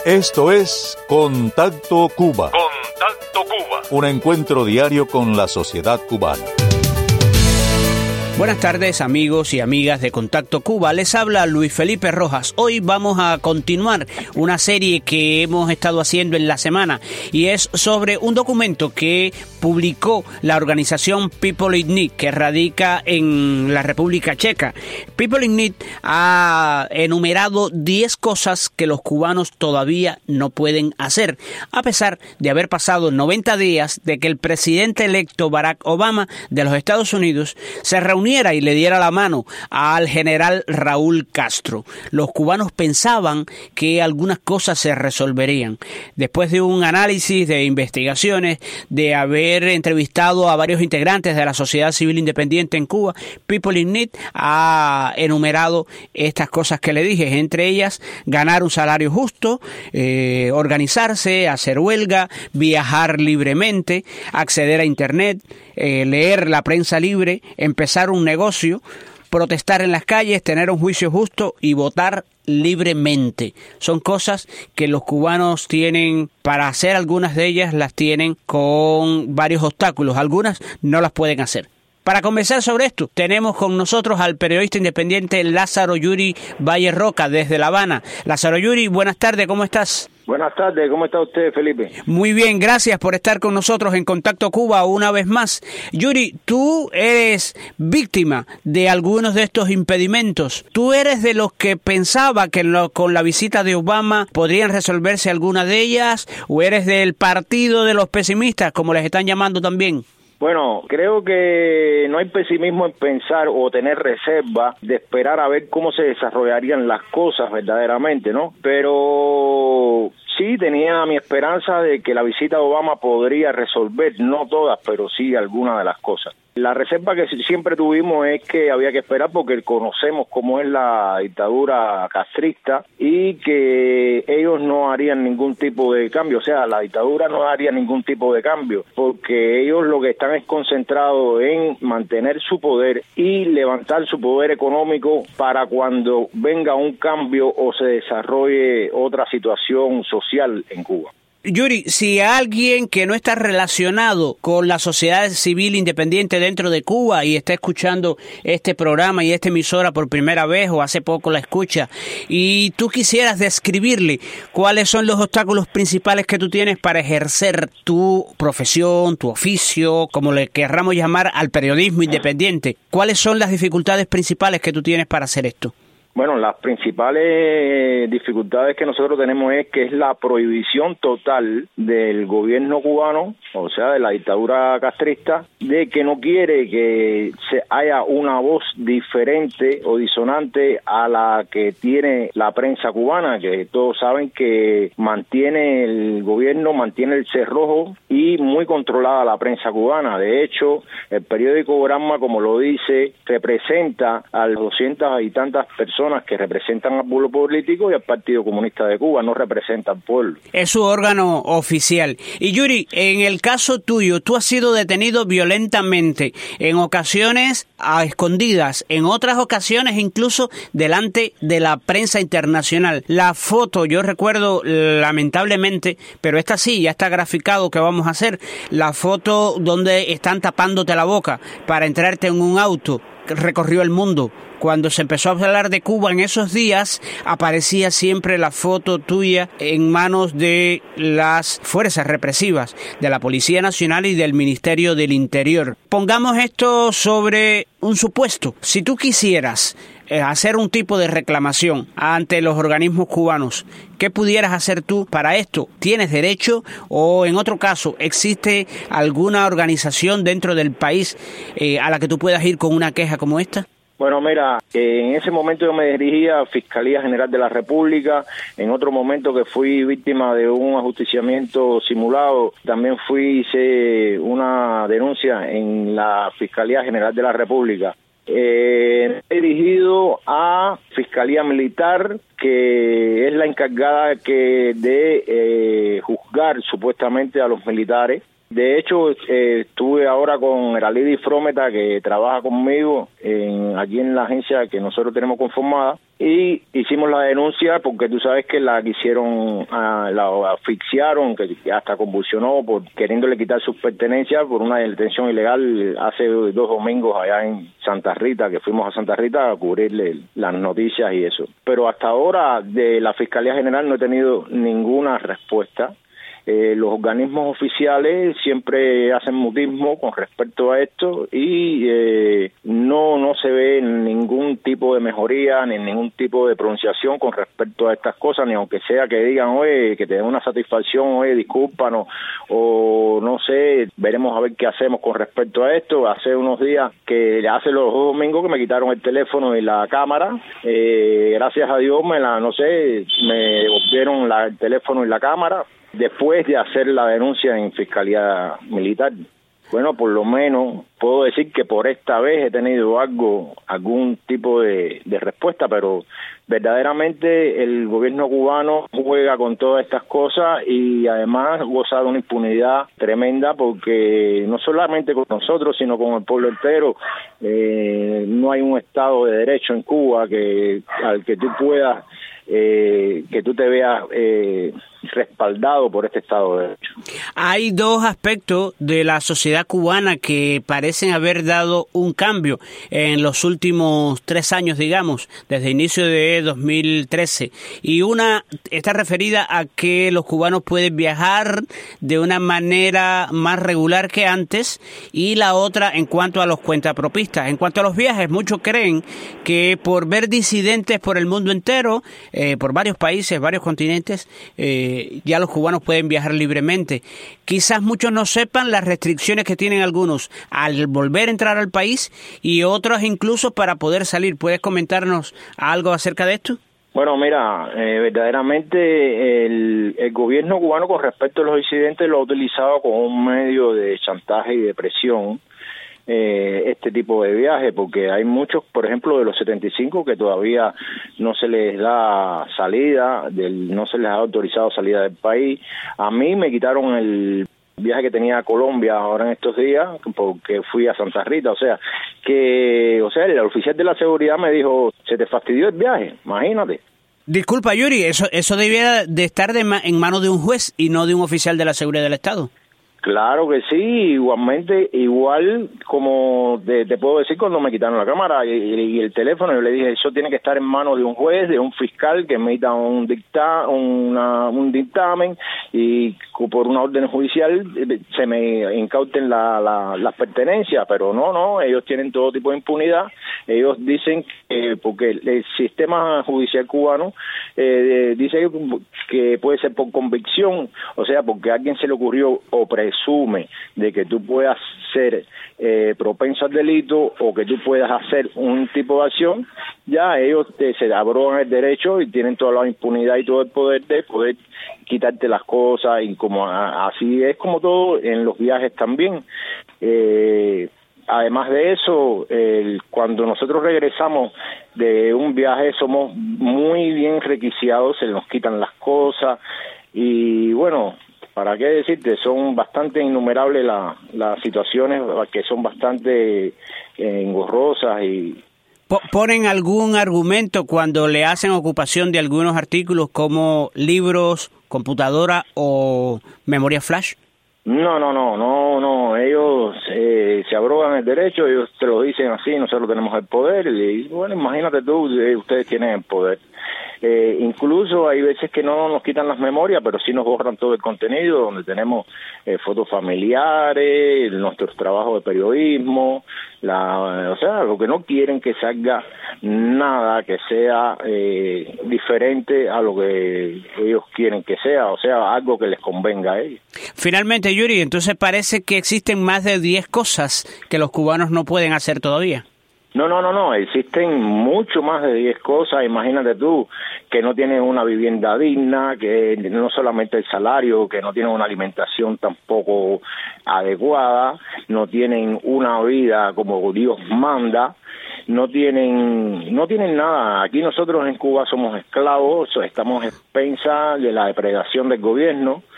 Esto es Contacto Cuba. Contacto Cuba. Un encuentro diario con la sociedad cubana. Buenas tardes, amigos y amigas de Contacto Cuba. Les habla Luis Felipe Rojas. Hoy vamos a continuar una serie que hemos estado haciendo en la semana y es sobre un documento que publicó la organización People in Need, que radica en la República Checa. People in Need ha enumerado 10 cosas que los cubanos todavía no pueden hacer, a pesar de haber pasado 90 días de que el presidente electo Barack Obama de los Estados Unidos se reuniera y le diera la mano al general Raúl Castro. Los cubanos pensaban que algunas cosas se resolverían. Después de un análisis de investigaciones, de haber entrevistado a varios integrantes de la sociedad civil independiente en Cuba, People in Need ha enumerado estas cosas que le dije, entre ellas ganar un salario justo, organizarse, hacer huelga, viajar libremente, acceder a internet, leer la prensa libre, empezar un negocio, protestar en las calles, tener un juicio justo y votar libremente. Son cosas que los cubanos tienen para hacer, algunas de ellas las tienen con varios obstáculos, algunas no las pueden hacer. Para conversar sobre esto, tenemos con nosotros al periodista independiente Lázaro Yuri Valle Roca desde La Habana. Lázaro Yuri, buenas tardes, ¿cómo estás? Buenas tardes, ¿cómo está usted, Felipe? Muy bien, gracias por estar con nosotros en Contacto Cuba una vez más. Yuri, tú eres víctima de algunos de estos impedimentos. ¿Tú eres de los que pensaba que con la visita de Obama podrían resolverse algunas de ellas? ¿O eres del partido de los pesimistas, como les están llamando también? Bueno, creo que no hay pesimismo en pensar o tener reserva de esperar a ver cómo se desarrollarían las cosas verdaderamente, ¿no? Pero sí tenía mi esperanza de que la visita de Obama podría resolver, no todas, pero sí algunas de las cosas. La reserva que siempre tuvimos es que había que esperar porque conocemos cómo es la dictadura castrista y que ellos no harían ningún tipo de cambio, o sea, la dictadura no haría ningún tipo de cambio porque ellos lo que están es concentrados en mantener su poder y levantar su poder económico para cuando venga un cambio o se desarrolle otra situación social en Cuba. Yuri, si alguien que no está relacionado con la sociedad civil independiente dentro de Cuba y está escuchando este programa y esta emisora por primera vez o hace poco la escucha y tú quisieras describirle cuáles son los obstáculos principales que tú tienes para ejercer tu profesión, tu oficio, como le querramos llamar al periodismo independiente, ¿cuáles son las dificultades principales que tú tienes para hacer esto? Bueno, las principales dificultades que nosotros tenemos es que es la prohibición total del gobierno cubano, o sea, de la dictadura castrista, de que no quiere que se haya una voz diferente o disonante a la que tiene la prensa cubana, que todos saben que mantiene el gobierno, mantiene el cerrojo y muy controlada la prensa cubana. De hecho, el periódico Granma, como lo dice, representa a las 200 y tantas personas que representan al pueblo político y al Partido Comunista de Cuba, no representa al pueblo. Es su órgano oficial. Y Yuri, en el caso tuyo, tú has sido detenido violentamente, en ocasiones a escondidas, en otras ocasiones incluso delante de la prensa internacional. La foto, yo recuerdo lamentablemente, pero esta sí, ya está graficado que vamos a hacer, la foto donde están tapándote la boca para entrarte en un auto, recorrió el mundo. Cuando se empezó a hablar de Cuba en esos días, aparecía siempre la foto tuya en manos de las fuerzas represivas, de la Policía Nacional y del Ministerio del Interior. Pongamos esto sobre un supuesto. Si tú quisieras hacer un tipo de reclamación ante los organismos cubanos, ¿qué pudieras hacer tú para esto? ¿Tienes derecho o, en otro caso, existe alguna organización dentro del país a la que tú puedas ir con una queja como esta? Bueno, mira, en ese momento yo me dirigía a Fiscalía General de la República, en otro momento que fui víctima de un ajusticiamiento simulado, también hice una denuncia en la Fiscalía General de la República. He dirigido a Fiscalía Militar, que es la encargada de juzgar supuestamente a los militares. De hecho, estuve ahora con Eralidi Frometa, que trabaja conmigo aquí en la agencia que nosotros tenemos conformada, y hicimos la denuncia porque tú sabes que la quisieron, la asfixiaron, que hasta convulsionó por queriéndole quitar sus pertenencias por una detención ilegal hace 2 domingos allá en Santa Rita, que fuimos a Santa Rita a cubrirle las noticias y eso. Pero hasta ahora de la Fiscalía General no he tenido ninguna respuesta. Los organismos oficiales siempre hacen mutismo con respecto a esto y no se ve ningún tipo de mejoría ni ningún tipo de pronunciación con respecto a estas cosas, ni aunque sea que digan, oye, que te den una satisfacción, oye, discúlpanos, o no sé, veremos a ver qué hacemos con respecto a esto. Hace unos días, hace los 2 domingos que me quitaron el teléfono y la cámara, gracias a Dios me devolvieron el teléfono y la cámara, después de hacer la denuncia en Fiscalía Militar. Bueno, por lo menos puedo decir que por esta vez he tenido algún tipo de respuesta, pero verdaderamente el gobierno cubano juega con todas estas cosas y además goza de una impunidad tremenda, porque no solamente con nosotros, sino con el pueblo entero, no hay un Estado de Derecho en Cuba al que tú puedas, que tú te veas respaldado por este Estado de Derecho. Hay 2 aspectos de la sociedad cubana que parecen haber dado un cambio en los últimos 3 años, digamos, desde el inicio de 2013. Y una está referida a que los cubanos pueden viajar de una manera más regular que antes, y la otra en cuanto a los cuentapropistas. En cuanto a los viajes, muchos creen que por ver disidentes por el mundo entero, por varios países, varios continentes, ya los cubanos pueden viajar libremente. Quizás muchos no sepan las restricciones que tienen algunos al volver a entrar al país y otros incluso para poder salir. ¿Puedes comentarnos algo acerca de esto? Bueno, mira, verdaderamente el gobierno cubano con respecto a los disidentes lo ha utilizado como un medio de chantaje y de presión, este tipo de viaje, porque hay muchos, por ejemplo, de los 75 que todavía no se les da salida, no se les ha autorizado salida del país. A mí me quitaron el viaje que tenía a Colombia ahora en estos días porque fui a Santa Rita, o sea, el oficial de la seguridad me dijo, se te fastidió el viaje, imagínate. Disculpa, Yuri, eso debiera de estar en manos de un juez y no de un oficial de la seguridad del Estado. Claro que sí, igual como te puedo decir, cuando me quitaron la cámara y el teléfono, yo le dije, eso tiene que estar en manos de un juez, de un fiscal que emita un dictamen y por una orden judicial se me incauten las pertenencias, pero no, ellos tienen todo tipo de impunidad. Ellos dicen que porque el sistema judicial cubano dice que puede ser por convicción, o sea, porque a alguien se le ocurrió o presume de que tú puedas ser propenso al delito o que tú puedas hacer un tipo de acción, ya ellos se abrogan el derecho y tienen toda la impunidad y todo el poder de poder quitarte las cosas, y como así es como todo en los viajes también. Además de eso, cuando nosotros regresamos de un viaje somos muy bien requisiados, se nos quitan las cosas y bueno, ¿para qué decirte? Son bastante innumerables las situaciones que son bastante engorrosas y... ¿Ponen algún argumento cuando le hacen ocupación de algunos artículos como libros, computadora o memoria flash? No, ellos se abrogan el derecho, ellos te lo dicen así, nosotros tenemos el poder, y bueno, imagínate tú, ustedes tienen el poder. Incluso hay veces que no nos quitan las memorias, pero sí nos borran todo el contenido, donde tenemos fotos familiares, nuestros trabajos de periodismo, o sea, lo que no quieren que salga nada que sea diferente a lo que ellos quieren que sea, o sea, algo que les convenga a ellos. Finalmente, Yuri, entonces parece que existen más de 10 cosas que los cubanos no pueden hacer todavía. No, existen mucho más de 10 cosas. Imagínate tú, que no tienen una vivienda digna, que no solamente el salario, que no tienen una alimentación tampoco adecuada, no tienen una vida como Dios manda, no tienen nada. Aquí nosotros en Cuba somos esclavos, estamos expensas de la depredación del gobierno,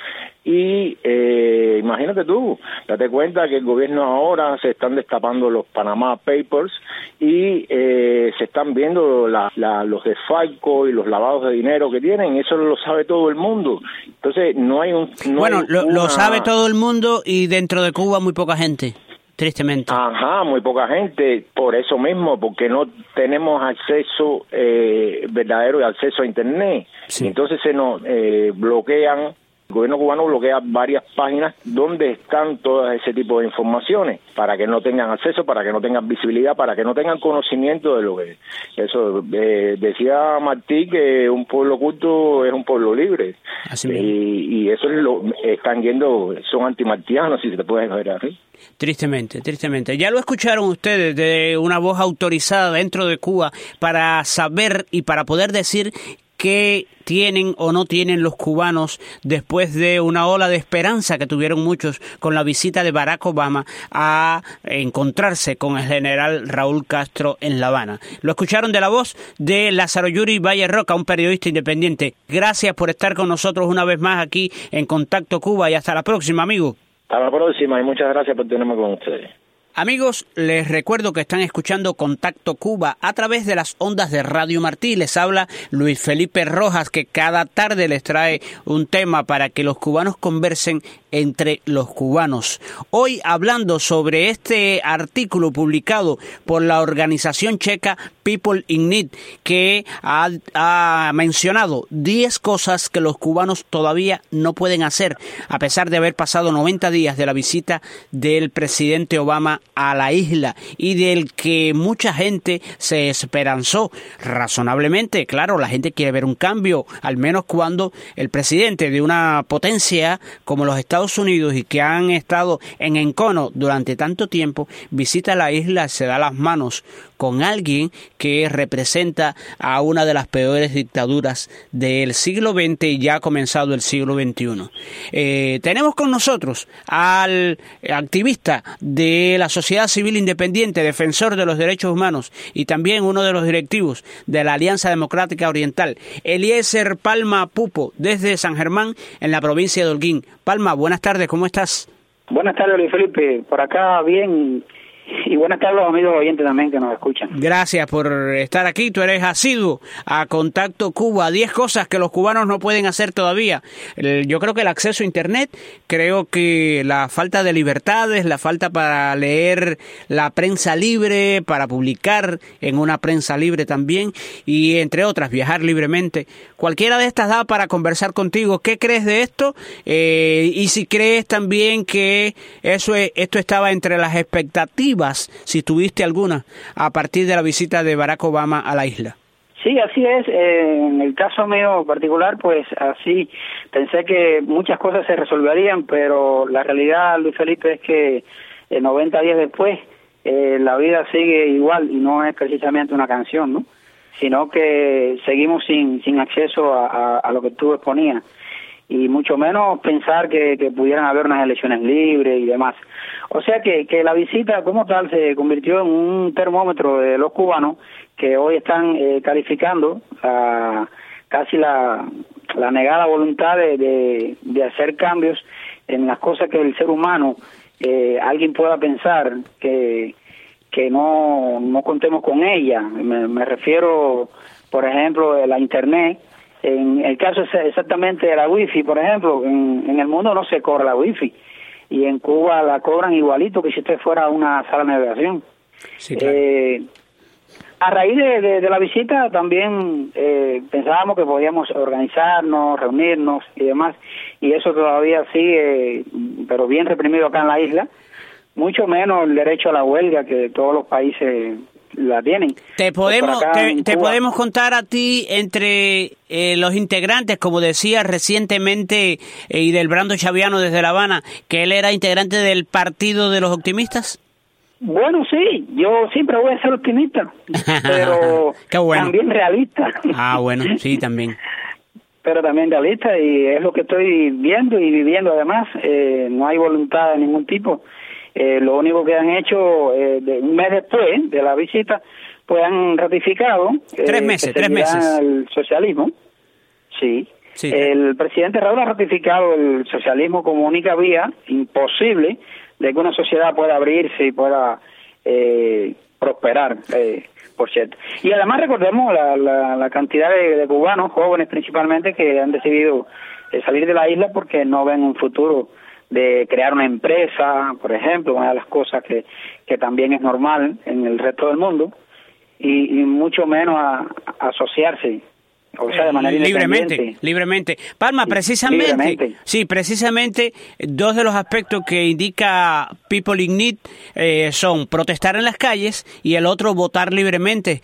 y imagínate tú, date cuenta que el gobierno ahora se están destapando los Panama Papers y se están viendo los desfalcos y los lavados de dinero que tienen, eso lo sabe todo el mundo. Entonces no hay lo sabe todo el mundo y dentro de Cuba muy poca gente. Tristemente. Ajá, muy poca gente, por eso mismo, porque no tenemos acceso verdadero acceso a Internet. Sí. Entonces se nos bloquean, el gobierno cubano bloquea varias páginas donde están todas ese tipo de informaciones, para que no tengan acceso, para que no tengan visibilidad, para que no tengan conocimiento de lo que eso. Decía Martí que un pueblo culto es un pueblo libre. Así y eso es están yendo, son antimartianos, si se te puede ver así. Tristemente. Ya lo escucharon ustedes de una voz autorizada dentro de Cuba para saber y para poder decir qué tienen o no tienen los cubanos después de una ola de esperanza que tuvieron muchos con la visita de Barack Obama a encontrarse con el general Raúl Castro en La Habana. Lo escucharon de la voz de Lázaro Yuri Valle Roca, un periodista independiente. Gracias por estar con nosotros una vez más aquí en Contacto Cuba y hasta la próxima, amigo. Hasta la próxima y muchas gracias por tenerme con ustedes. Amigos, les recuerdo que están escuchando Contacto Cuba a través de las ondas de Radio Martí. Les habla Luis Felipe Rojas, que cada tarde les trae un tema para que los cubanos conversen entre los cubanos. Hoy hablando sobre este artículo publicado por la organización checa People in Need, que ha mencionado 10 cosas que los cubanos todavía no pueden hacer, a pesar de haber pasado 90 días de la visita del presidente Obama a la isla y del que mucha gente se esperanzó razonablemente. Claro, la gente quiere ver un cambio, al menos cuando el presidente de una potencia como los Estados Unidos y que han estado en encono durante tanto tiempo, visita la isla, se da las manos con alguien que representa a una de las peores dictaduras del siglo XX y ya ha comenzado el siglo XXI. Tenemos con nosotros al activista de la sociedad civil independiente, defensor de los derechos humanos y también uno de los directivos de la Alianza Democrática Oriental, Eliezer Palma Pupo, desde San Germán, en la provincia de Holguín. Palma, buenas tardes, ¿cómo estás? Buenas tardes, Luis Felipe, por acá bien. Y buenas tardes a los amigos oyentes también que nos escuchan. Gracias por estar aquí. Tú eres asiduo a Contacto Cuba. 10 cosas que los cubanos no pueden hacer todavía. Yo creo que el acceso a Internet, creo que la falta de libertades, la falta para leer la prensa libre, para publicar en una prensa libre también, y entre otras, viajar libremente. Cualquiera de estas da para conversar contigo. ¿Qué crees de esto? Y si crees también que esto estaba entre las expectativas, si tuviste alguna, a partir de la visita de Barack Obama a la isla. Sí, así es. En el caso mío particular, pues así pensé que muchas cosas se resolverían, pero la realidad, Luis Felipe, es que 90 días después la vida sigue igual y no es precisamente una canción, ¿no? Sino que seguimos sin acceso a lo que tú exponías, y mucho menos pensar que pudieran haber unas elecciones libres y demás. O sea que la visita como tal se convirtió en un termómetro de los cubanos que hoy están calificando casi la negada voluntad de hacer cambios en las cosas que el ser humano, alguien pueda pensar que no contemos con ella. Me refiero, por ejemplo, a la Internet. En el caso exactamente de la wifi, por ejemplo, en el mundo no se cobra la wifi, y en Cuba la cobran igualito que si usted fuera a una sala de navegación. Sí, claro. A raíz de la visita también pensábamos que podíamos organizarnos, reunirnos y demás, y eso todavía sigue, pero bien reprimido acá en la isla, mucho menos el derecho a la huelga que todos los países la tienen. Te podemos contar a ti entre los integrantes, como decía recientemente Hildebrando Chaviano desde La Habana, que él era integrante del Partido de los Optimistas. Bueno, sí, yo siempre voy a ser optimista, pero Qué bueno. También realista. Ah, bueno, sí, también. Pero también realista, y es lo que estoy viendo y viviendo además. No hay voluntad de ningún tipo. Lo único que han hecho un mes después de la visita, pues han ratificado 3 meses el socialismo, sí, Sí. El presidente Raúl ha ratificado el socialismo como única vía imposible de que una sociedad pueda abrirse y pueda prosperar, por cierto. Y además recordemos la cantidad de cubanos, jóvenes principalmente, que han decidido salir de la isla porque no ven un futuro de crear una empresa, por ejemplo, una de las cosas que también es normal en el resto del mundo, y mucho menos a asociarse, o sea, de manera libremente. Palma, precisamente, precisamente dos de los aspectos que indica People Ignite son protestar en las calles y el otro votar libremente.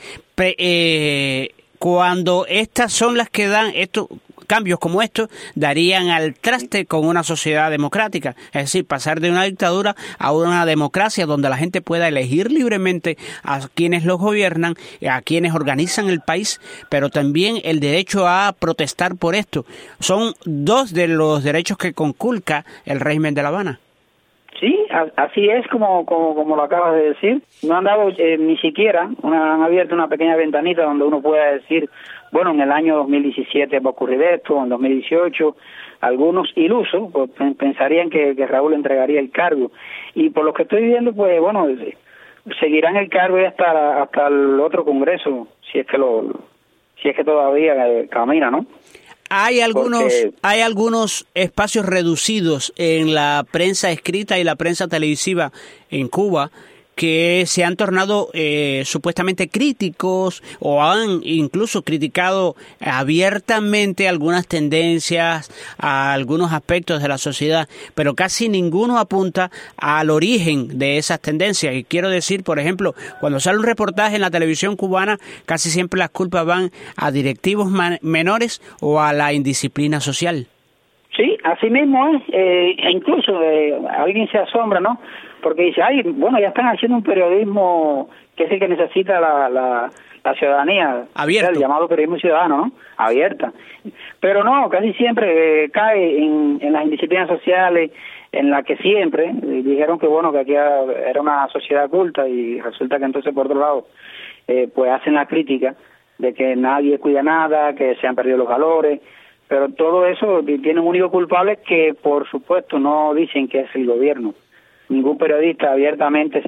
Cuando estas son las que dan cambios como estos, darían al traste con una sociedad democrática, es decir, pasar de una dictadura a una democracia donde la gente pueda elegir libremente a quienes los gobiernan, a quienes organizan el país, pero también el derecho a protestar por esto. Son dos de los derechos que conculca el régimen de La Habana. Sí, así es como lo acabas de decir. No han dado ni siquiera, han abierto una pequeña ventanita donde uno pueda decir, bueno, en el año 2017 va a ocurrir esto, en 2018. Algunos ilusos pues, pensarían que Raúl entregaría el cargo. Y por lo que estoy viendo, pues bueno, seguirán el cargo hasta el otro Congreso, si es que todavía camina, ¿no? Hay algunos espacios reducidos en la prensa escrita y la prensa televisiva en Cuba que se han tornado supuestamente críticos o han incluso criticado abiertamente algunas tendencias, a algunos aspectos de la sociedad, pero casi ninguno apunta al origen de esas tendencias. Y quiero decir, por ejemplo, cuando sale un reportaje en la televisión cubana, casi siempre las culpas van a directivos menores o a la indisciplina social. Sí, así mismo es. Incluso alguien se asombra, ¿no? Porque dice, ya están haciendo un periodismo que es el que necesita la ciudadanía. Abierto. El llamado periodismo ciudadano, ¿no? Abierta. Pero no, casi siempre cae en las indisciplinas sociales, en la que siempre dijeron que bueno, que aquí era una sociedad culta y resulta que entonces por otro lado, pues hacen la crítica de que nadie cuida nada, que se han perdido los valores, pero todo eso tiene un único culpable que por supuesto no dicen que es el gobierno. Ningún periodista abiertamente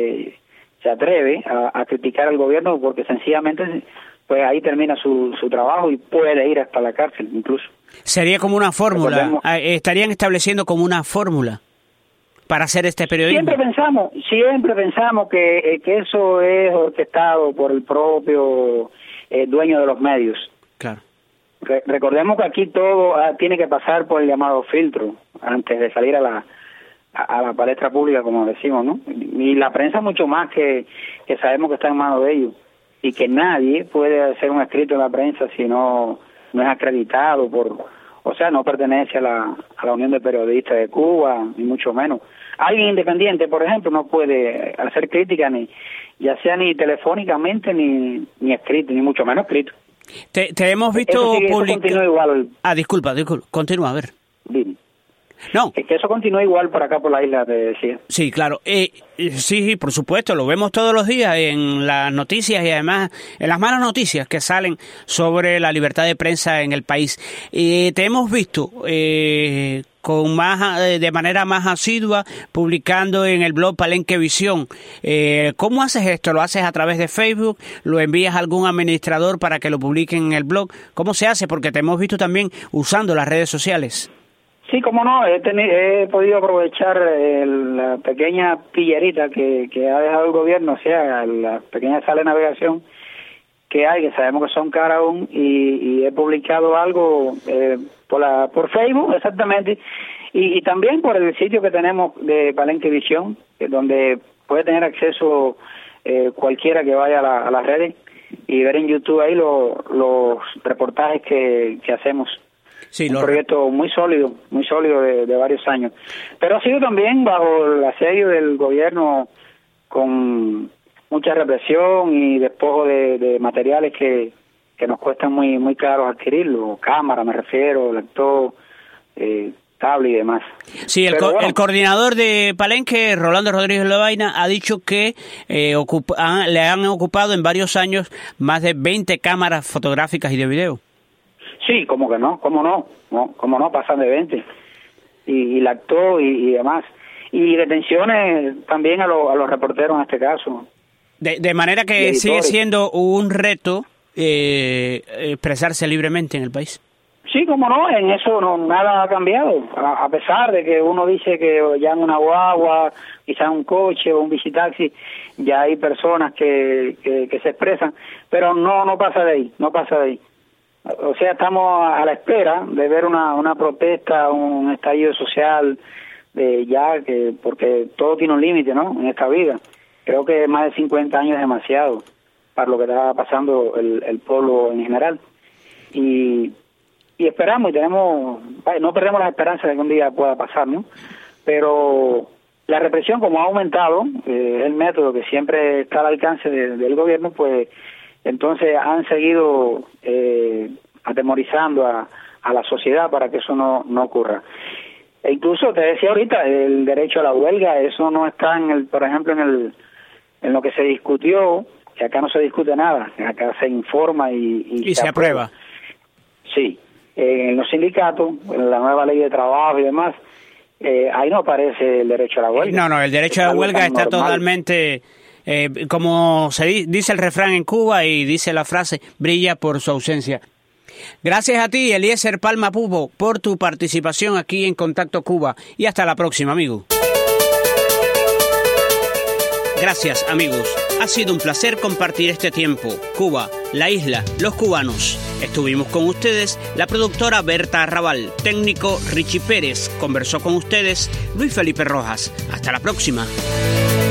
se atreve a criticar al gobierno porque sencillamente pues ahí termina su trabajo y puede ir hasta la cárcel incluso. Sería como una fórmula, estarían estableciendo como una fórmula para hacer este periodismo. Siempre pensamos que eso es orquestado por el propio dueño de los medios. Claro. Recordemos que aquí todo tiene que pasar por el llamado filtro antes de salir a la palestra pública, como decimos, ¿no? Y la prensa mucho más que sabemos que está en manos de ellos y que nadie puede hacer un escrito en la prensa si no es acreditado no pertenece a la Unión de Periodistas de Cuba, ni mucho menos. Alguien independiente, por ejemplo, no puede hacer crítica ya sea ni telefónicamente ni escrito, ni mucho menos escrito. Te hemos visto publicar. Igual. Disculpa, continúa, a ver. Dime. No. Que eso continúa igual por acá por la isla, te decía. Sí, claro. Sí, por supuesto, lo vemos todos los días en las noticias y además en las malas noticias que salen sobre la libertad de prensa en el país. Te hemos visto de manera más asidua publicando en el blog Palenque Visión. ¿Cómo haces esto? ¿Lo haces a través de Facebook? ¿Lo envías a algún administrador para que lo publiquen en el blog? ¿Cómo se hace? Porque te hemos visto también usando las redes sociales. Sí, cómo no, he podido aprovechar la pequeña pillerita que ha dejado el gobierno, o sea, la pequeña sala de navegación que hay, que sabemos que son caras aún, y he publicado algo por Facebook, exactamente, y también por el sitio que tenemos de Palenque Visión, donde puede tener acceso cualquiera que vaya a las redes y ver en YouTube ahí los reportajes que hacemos. Sí, un proyecto muy sólido de varios años. Pero ha sido también bajo el asedio del gobierno con mucha represión y despojo de materiales que nos cuestan muy caros adquirirlo, cámara me refiero, lector, tablet y demás. Sí, el coordinador de Palenque, Rolando Rodríguez Lobaina, ha dicho que le han ocupado en varios años más de 20 cámaras fotográficas y de video. Sí, como que no, cómo no, pasan de 20. Y lactó y demás. Y detenciones también a los reporteros en este caso. De manera que sigue siendo un reto expresarse libremente en el país. Sí, como no, en eso nada ha cambiado, a pesar de que uno dice que ya en una guagua, quizás un coche o un bicitaxi, ya hay personas que se expresan, pero no pasa de ahí, O sea, estamos a la espera de ver una protesta, un estallido social, porque todo tiene un límite, ¿no?, en esta vida. Creo que más de 50 años es demasiado para lo que está pasando el pueblo en general. Y esperamos y no perdemos la esperanza de que un día pueda pasar, ¿no? Pero la represión, como ha aumentado, el método que siempre está al alcance del gobierno, pues entonces han seguido atemorizando a la sociedad para que eso no ocurra. E incluso te decía ahorita, el derecho a la huelga, eso no está por ejemplo, en lo que se discutió, que acá no se discute nada, acá se informa y se aprueba. Sí. En los sindicatos, en la nueva ley de trabajo y demás, ahí no aparece el derecho a la huelga. No, el derecho a la huelga está totalmente, como dice el refrán en Cuba y dice la frase, brilla por su ausencia. Gracias a ti, Eliezer Palma Pupo, por tu participación aquí en Contacto Cuba, y hasta la próxima, amigo. Gracias, amigos. Ha sido un placer compartir este tiempo. Cuba, la isla, los cubanos. Estuvimos con ustedes la productora Berta Arrabal, técnico Richie Pérez. Conversó con ustedes Luis Felipe Rojas. Hasta la próxima.